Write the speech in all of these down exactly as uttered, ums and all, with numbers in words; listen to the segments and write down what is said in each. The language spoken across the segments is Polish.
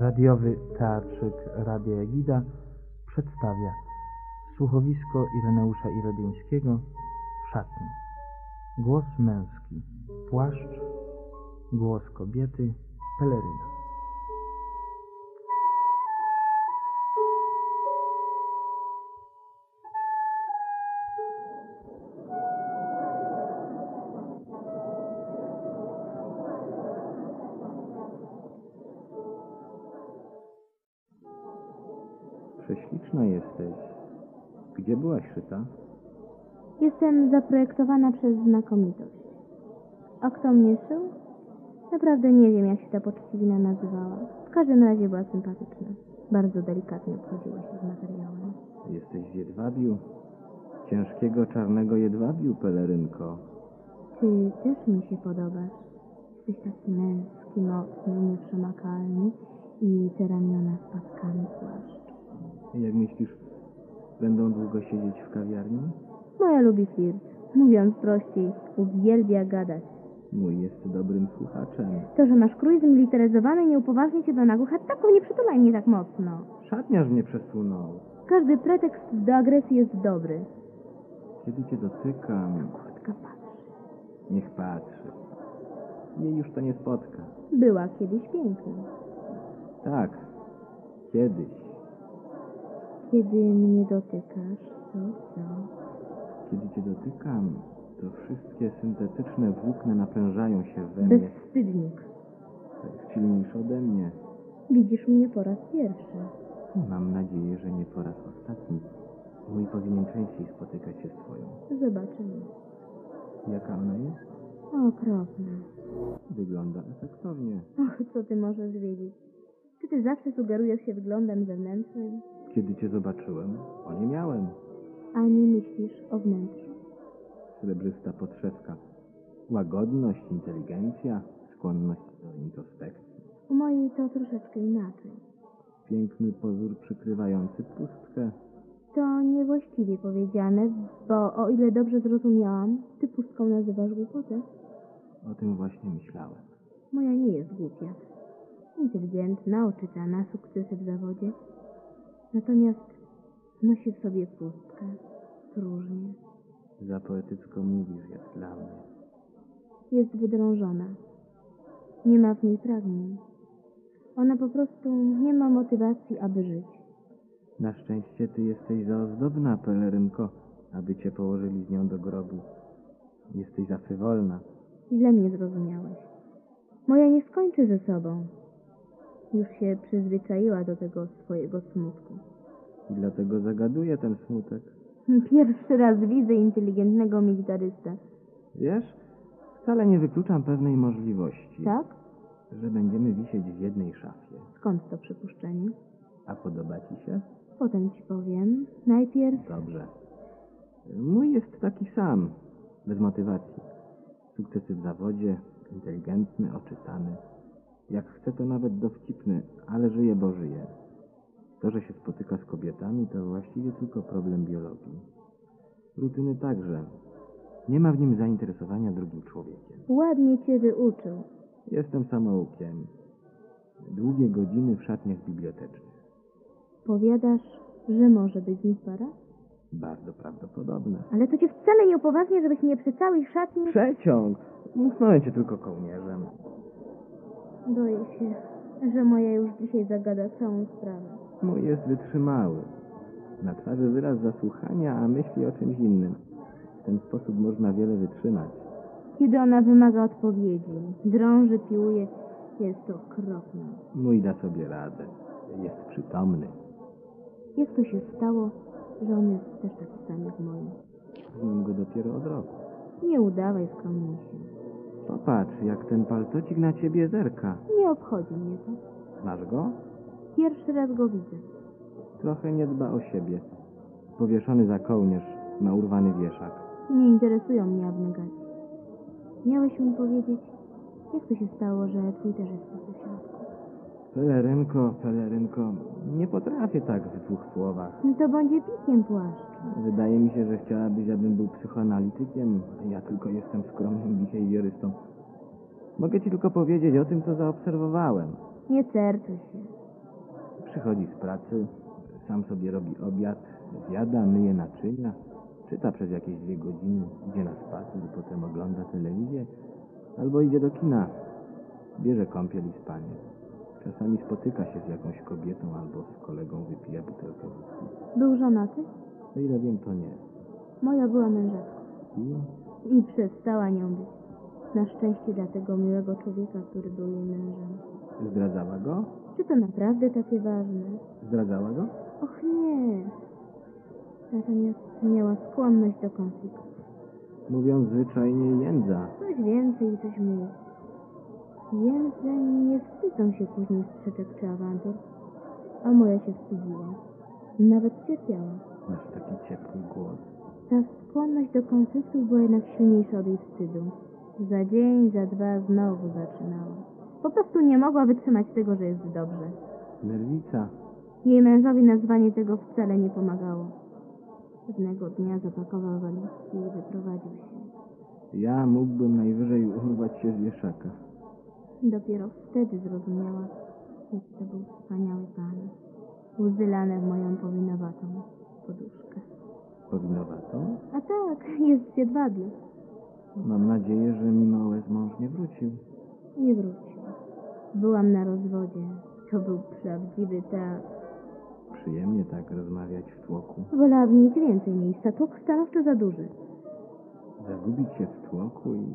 Radiowy Teatrzyk Radia Egida przedstawia słuchowisko Ireneusza Iredyńskiego Szatni. Głos męski płaszcz, głos kobiety peleryna. Prześliczna jesteś. Gdzie byłaś szyta? Jestem zaprojektowana przez znakomitość. A kto mnie szył? Naprawdę nie wiem, jak się ta poczciwina nazywała. W każdym razie była sympatyczna. Bardzo delikatnie obchodziła się z materiałem. Jesteś z jedwabiu. Ciężkiego, czarnego jedwabiu, pelerynko. Ty też mi się podobasz. Jesteś taki męski, mocny, nieprzemakalny i te ramiona z paskami płaszcz. Jak myślisz, będą długo siedzieć w kawiarni? Moja lubi flirt. Mówiąc prościej, uwielbia gadać. Mój jest dobrym słuchaczem. To, że masz krój zmilitaryzowany, nie upoważni cię do nagłych ataków, nie przytulaj mnie tak mocno. Szatniarz mnie przesunął. Każdy pretekst do agresji jest dobry. Kiedy cię dotykam... Kurtka patrzy. Niech patrzy. Jej już to nie spotka. Była kiedyś piękna. Tak, kiedyś. Kiedy mnie dotykasz, to co? Kiedy cię dotykam, to wszystkie syntetyczne włókna naprężają się we mnie. Bezwstydnik. Tak silniejsze ode mnie. Widzisz mnie po raz pierwszy. Mam nadzieję, że nie po raz ostatni. Mój powinien częściej spotykać się z twoją. Zobaczymy. Jaka ona jest? Okropna. Wygląda efektownie. Och, co ty możesz wiedzieć? Czy ty zawsze sugerujesz się wyglądem zewnętrznym? Kiedy cię zobaczyłem, o nie miałem. A nie myślisz o wnętrzu? Srebrzysta podszewka. Łagodność, inteligencja, skłonność do introspekcji. U mojej to troszeczkę inaczej. Piękny pozór przykrywający pustkę. To niewłaściwie powiedziane, bo o ile dobrze zrozumiałam, ty pustką nazywasz głupotę. O tym właśnie myślałem. Moja nie jest głupia. Inteligentna, oczytana, sukcesy w zawodzie. Natomiast nosi w sobie pustkę. Próżnię. Za poetycko mówisz, jak dla mnie. Jest wydrążona. Nie ma w niej pragnień. Ona po prostu nie ma motywacji, aby żyć. Na szczęście ty jesteś za ozdobna, pelerynko, aby cię położyli z nią do grobu. Jesteś za frywolna. Źle mnie zrozumiałeś. Moja nie skończy ze sobą. Już się przyzwyczaiła do tego swojego smutku. I dlatego zagaduję ten smutek. Pierwszy raz widzę inteligentnego militarystę. Wiesz, wcale nie wykluczam pewnej możliwości. Tak? Że będziemy wisieć w jednej szafie. Skąd to przypuszczenie? A podoba ci się? Potem ci powiem. Najpierw... Dobrze. Mój jest taki sam, bez motywacji. Sukcesy w zawodzie, inteligentny, oczytany. Jak chce, to nawet dowcipny, ale żyje, bo żyje. To, że się spotyka z kobietami, to właściwie tylko problem biologii. Rutyny także. Nie ma w nim zainteresowania drugim człowiekiem. Ładnie cię wyuczył. Jestem samoukiem. Długie godziny w szatniach bibliotecznych. Powiadasz, że może być z nich para? Bardzo prawdopodobne. Ale to cię wcale nie upoważnia, żebyś mnie przy całej szatni... Przeciąg! Musnąłem cię tylko kołnierzem. Boję się, że moja już dzisiaj zagada całą sprawę. Mój jest wytrzymały. Na twarzy wyraz zasłuchania, a myśli o czymś innym. W ten sposób można wiele wytrzymać. Kiedy ona wymaga odpowiedzi, drąży, piłuje, jest okropne. Mój da sobie radę. Jest przytomny. Jak to się stało, że on jest też taki sam jak moje? Znam go dopiero od roku. Nie udawaj skromniejszy. Popatrz, jak ten paltocik na ciebie zerka. Nie obchodzi mnie to. Masz go? Pierwszy raz go widzę. Trochę nie dba o siebie. Powieszony za kołnierz, ma urwany wieszak. Nie interesują mnie abnegacji. Miałeś mi powiedzieć, jak to się stało, że twój też jest tu w środku. Pelerynko, pelerynko, nie potrafię tak w dwóch słowach. No to będzie pikiem płaszcz. Wydaje mi się, że chciałabyś, abym był psychoanalitykiem. Ja tylko jestem skromnym behawiorystą. Mogę ci tylko powiedzieć o tym, co zaobserwowałem. Nie cerczuj się. Przychodzi z pracy, sam sobie robi obiad, zjada, myje naczynia, czyta przez jakieś dwie godziny, idzie na spacer, potem ogląda telewizję albo idzie do kina, bierze kąpiel i spanie. Czasami spotyka się z jakąś kobietą albo z kolegą, wypija butelkę wódki. Był żonaty? O ile wiem, to nie. Moja była mężatką. I I przestała nią być. Na szczęście dla tego miłego człowieka, który był jej mężem. zdradzała go? Czy to naprawdę takie ważne? Zdradzała go? Och nie. Natomiast miała skłonność do konfliktu. Mówiąc zwyczajnie, jędza. Coś więcej i coś mniej. Jędze nie wstydzą się później sprzeczek czy awantur, a moja się wstydziła. Nawet cierpiała. Masz taki ciepły głos. Ta skłonność do konfliktu była jednak silniejsza od jej wstydu. Za dzień, za dwa znowu zaczynała. Po prostu nie mogła wytrzymać tego, że jest dobrze. Nerwica. Jej mężowi nazwanie tego wcale nie pomagało. Pewnego dnia zapakował walizki i wyprowadził się. Ja mógłbym najwyżej urwać się z wieszaka. Dopiero wtedy zrozumiała, jak to był wspaniały pan. Łzy lane w moją powinowatą poduszkę. Powinowatą? A tak, jest w jedwabiu. Mam nadzieję, że mimo łez mąż nie wrócił. Nie wrócił. Byłam na rozwodzie. To był prawdziwy teatr. Przyjemnie tak rozmawiać w tłoku. Wolałabym mieć więcej miejsca. Tłok stanowczo za duży. Zagubić się w tłoku i...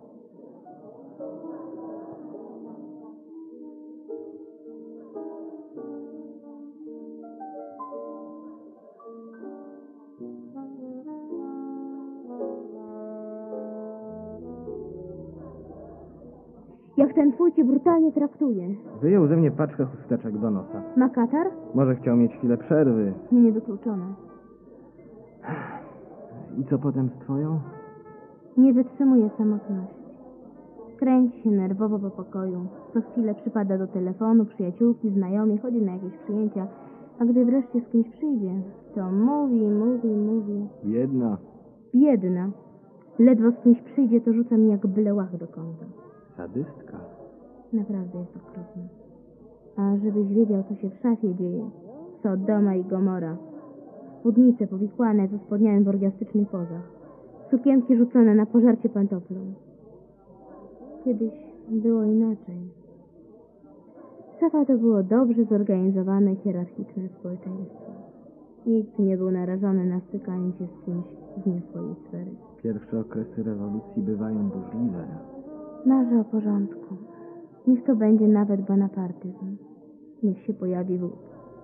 Jak ten twój cię brutalnie traktuje. Wyjął ze mnie paczkę chusteczek do nosa. Ma katar? Może chciał mieć chwilę przerwy. Niewykluczone. I co potem z twoją? Nie wytrzymuje samotności. Kręci się nerwowo po pokoju. Co chwilę przypada do telefonu, przyjaciółki, znajomi, chodzi na jakieś przyjęcia. A gdy wreszcie z kimś przyjdzie, to mówi, mówi, mówi. Jedna. Biedna. Ledwo z kimś przyjdzie, to rzuca mi jak byle łach do kąta. Sadystka. Naprawdę jest okropne. A żebyś wiedział, co się w szafie dzieje. Sodoma i Gomora. Spódnice powikłane ze spodniami w orgiastycznych pozach. Sukienki rzucone na pożarcie pantoflą. Kiedyś było inaczej. Szafa to było dobrze zorganizowane, hierarchiczne społeczeństwo. Nikt nie był narażony na stykanie się z kimś z nie swojej sfery. Pierwsze okresy rewolucji bywają burzliwe. Marzę o porządku. Niech to będzie nawet bonapartyzm. Niech się pojawi wód.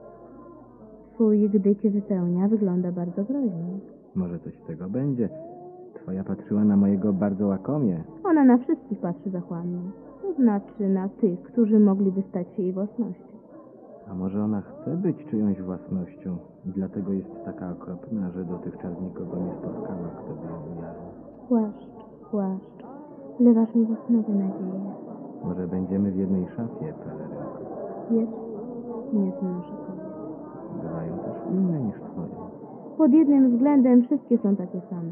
Twój, gdy cię wypełnia, wygląda bardzo groźnie. Może coś z tego będzie. Twoja patrzyła na mojego bardzo łakomie. Ona na wszystkich patrzy zachłannie. To znaczy na tych, którzy mogliby stać się jej własnością. A może ona chce być czyjąś własnością i dlatego jest taka okropna, że dotychczas nikogo nie spotkała, kto by ją ujawnił. Płaszcz, płaszcz. Wlewasz mi w osnowy nadzieję. Może będziemy w jednej szafie, pelerynko. Wiesz, nie znoszę kobiet. Bywają też inne niż twoje. Pod jednym względem wszystkie są takie same.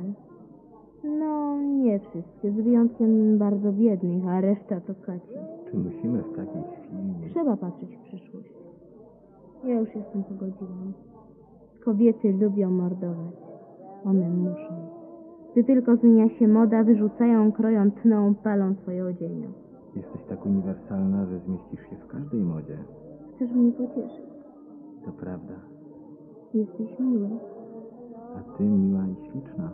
No, nie wszystkie, z wyjątkiem bardzo biednych, a reszta to kaci. Czy musimy w takiej chwili... Trzeba patrzeć w przyszłość. Ja już jestem pogodziłam. Kobiety lubią mordować. One muszą. Gdy tylko zmienia się moda, wyrzucają, kroją, tną, palą twoje odzienia. Jesteś tak uniwersalna, że zmieścisz się w każdej modzie. Chcesz mnie pocieszyć? To prawda. Jesteś miły. A ty miła i śliczna.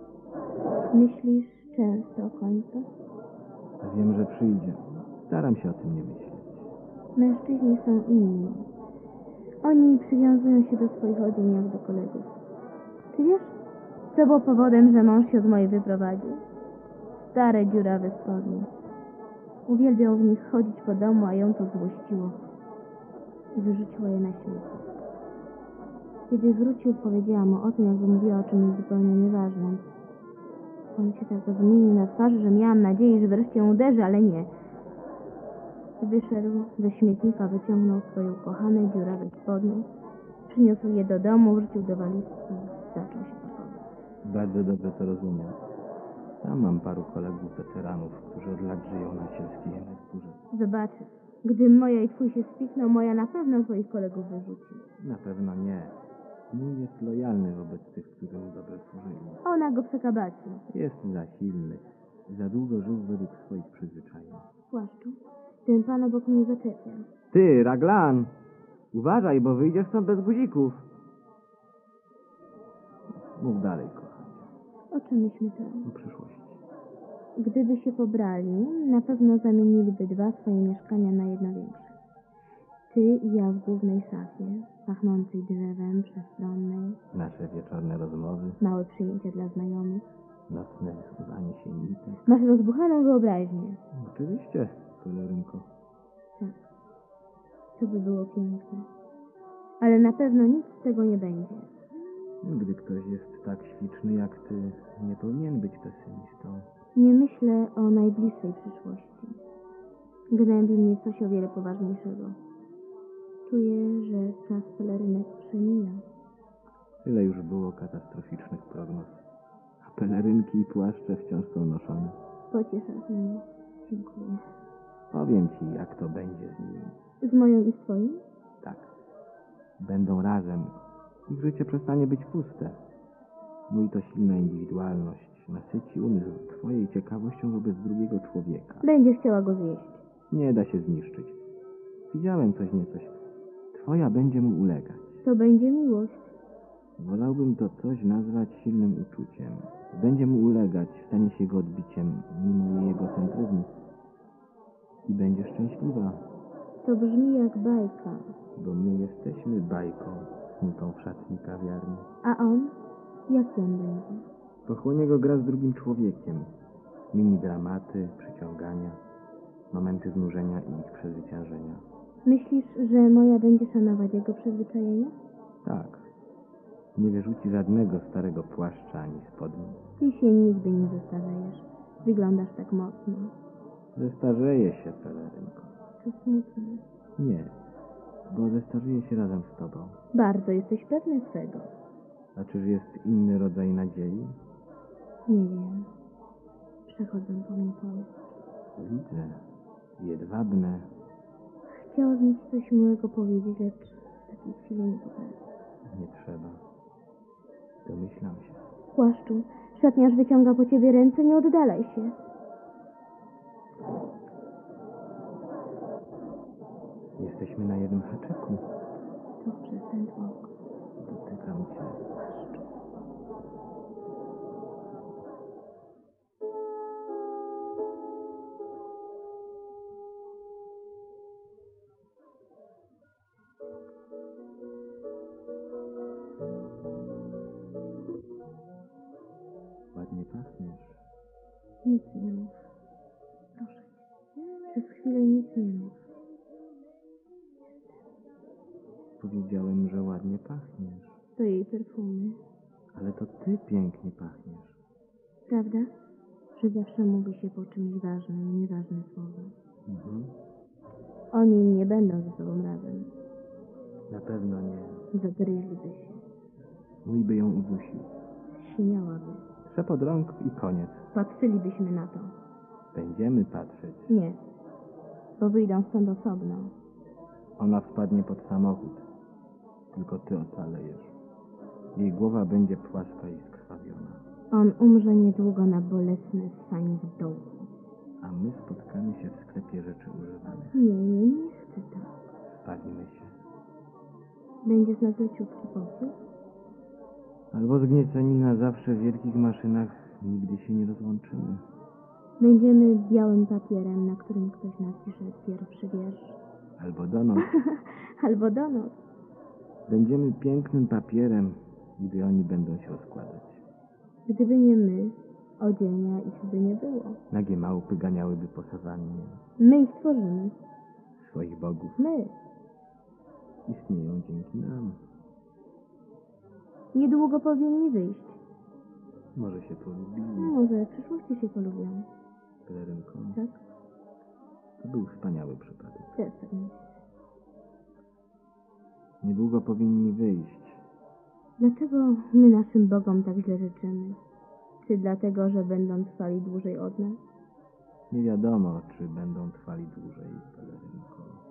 Myślisz często o końcu? Wiem, że przyjdzie. Staram się o tym nie myśleć. Mężczyźni są inni. Oni przywiązują się do swoich odzień jak do kolegów. Czy wiesz, co było powodem, że mąż się od mojej wyprowadził? Stare, dziurawe spodnie. Uwielbiał w nich chodzić po domu, a ją to złościło. I wyrzuciła je na śmietnik. Kiedy wrócił, powiedziałam mu o tym, jakby mówiła o czymś zupełnie nieważnym. On się tak zmienił na twarzy, że miałam nadzieję, że wreszcie ją uderzy, ale nie. Wyszedł ze śmietnika, wyciągnął swoje ukochane, dziurawe spodnie, przyniósł je do domu, wrzucił do walizki i zaczął się pakować. Bardzo dobrze to rozumiem. Sam mam paru kolegów weteranów, którzy od lat żyją na sielskiej emeryturze. Zobaczysz, Gdy moja i twój się spikną, moja na pewno swoich kolegów wyrzuci. Na pewno nie. Mój jest lojalny wobec tych, którzy mu dobrze służyli. Ona go przekabaci. Jest za silny. Za długo żył według swoich przyzwyczajeń. Płaszczu, ten pan obok mnie zaczepia. Ty, Raglan! Uważaj, bo wyjdziesz stąd bez guzików. Mów dalej, kochanie. O czym myśmy to? O przyszłości. Gdyby się pobrali, na pewno zamieniliby dwa swoje mieszkania na jedno większe. Ty i ja w głównej szafie, pachnącej drzewem, przestronnej, Nasze wieczorne rozmowy, małe przyjęcia dla znajomych. nocne wysuwanie się nitek. Masz rozbuchaną wyobraźnię. Oczywiście, pelerynko. Tak, to by było piękne. Ale na pewno nic z tego nie będzie. Gdy ktoś jest tak śliczny jak ty, nie powinien być pesymistą. Nie myślę o najbliższej przyszłości. Gnębi mnie coś o wiele poważniejszego. Czuję, że czas pelerynek przemija. Tyle już było katastroficznych prognoz. A pelerynki i płaszcze wciąż są noszone. Pocieszasz mnie. Dziękuję. Powiem ci, jak to będzie z nimi. Z moją i z twoim? Tak. Będą razem. Ich życie przestanie być puste. Mój to silna indywidualność nasyci umysł twojej ciekawością wobec drugiego człowieka. Będziesz chciała go zjeść. Nie da się zniszczyć. Widziałem coś niecoś. Twoja będzie mu ulegać. To będzie miłość. Wolałbym to coś nazwać silnym uczuciem. Będzie mu ulegać, stanie się jego odbiciem, mimo jej egocentryzmu. I będzie szczęśliwa, To brzmi jak bajka. bo my jesteśmy bajką snutą w szatni kawiarni. A on? Jaki on będzie? Pochłonie go gra z drugim człowiekiem. Mini dramaty, przyciągania, momenty znużenia i ich przezwyciężenia. Myślisz, że moja będzie szanować jego przyzwyczajenia? Tak. Nie wyrzuci żadnego starego płaszcza ani spodni. Ty się nigdy nie zestarzejesz. Wyglądasz tak mocno. Zestarzeje się, pelerynko. To smutne. Nie, bo zestarzeje się razem z tobą. Bardzo jesteś pewny swego. A czyż jest inny rodzaj nadziei? Nie wiem. Przechodzą po mnie pomysły. Widzę. Jedwabne. Chciałabym ci coś miłego powiedzieć, lecz w takiej chwili nie potrafię. Nie trzeba. Domyślam się. Płaszczu, szatniarz wyciąga po ciebie ręce, nie oddalaj się. Jesteśmy na jednym haczyku. To przez ten twór. Dotykam cię. Ładnie pachniesz. Nic nie mów. Proszę cię. Przez chwilę nic nie mów. Powiedziałem, że ładnie pachniesz. To jej perfumy. Ale to ty pięknie pachniesz. Prawda? Że zawsze mówi się po czymś ważnym, nieważne słowa. Mhm. Oni nie będą ze sobą razem. Na pewno nie. Zagryźliby się. Mój by ją udusił. Śmiałaby. Trzepot rąk i koniec. Patrzylibyśmy na to. Będziemy patrzeć. Nie. Bo wyjdą stąd osobno. Ona wpadnie pod samochód. Tylko ty ocalejesz. Jej głowa będzie płaska i skrwawiona. On umrze niedługo na bolesne ssanie w dołku. A my spotkamy się w sklepie rzeczy używanych. Nie, nie, nie chcę tak. Spalimy się. Będzie z nas leciutki popiół? Albo zgnieceni na zawsze w wielkich maszynach nigdy się nie rozłączymy. Będziemy białym papierem, na którym ktoś napisze pierwszy wiersz. Albo donos. Albo donos. Będziemy pięknym papierem, gdy oni będą się rozkładać. Gdyby nie my, odzienia ich by nie było. Nagie małpy ganiałyby po sawannie. My ich tworzymy. Swoich bogów. My. Istnieją dzięki nam. Niedługo powinni wyjść. Może się polubili. Może w przyszłości się polubią. Pelerynko. Tak? To był wspaniały przypadek. Też tak myślę. Niedługo powinni wyjść. Dlaczego my naszym bogom tak źle życzymy? Czy dlatego, że będą trwali dłużej od nas? Nie wiadomo, czy będą trwali dłużej, pelerynko.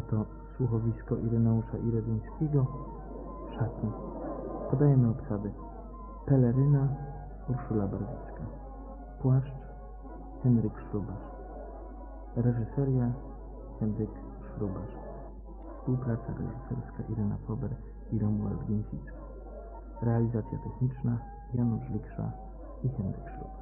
Oto słuchowisko Ireneusza Iredyńskiego w szatni. Podajemy obsady. Peleryna Urszula Barwicka. Płaszcz Henryk Szrubasz. Reżyseria Henryk Szrubasz. Współpraca reżyserska Irena Fober i Romuald Gięcicki. Realizacja techniczna Janusz Liksza i Henryk Szrubasz.